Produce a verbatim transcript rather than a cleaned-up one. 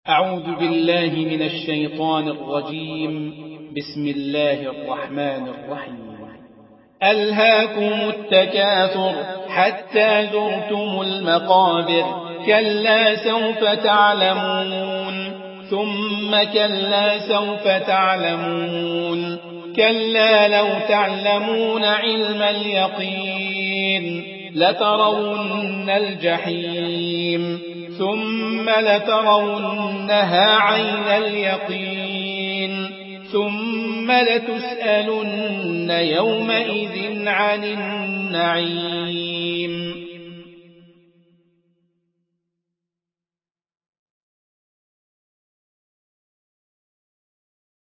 أعوذ بالله من الشيطان الرجيم. بسم الله الرحمن الرحيم. ألهاكم التكاثر حتى زرتم المقابر، كلا سوف تعلمون ثم كلا سوف تعلمون، كلا لو تعلمون علم اليقين لترون الجحيم ثم لترونها عين اليقين ثم لتسألن يومئذ عن النعيم.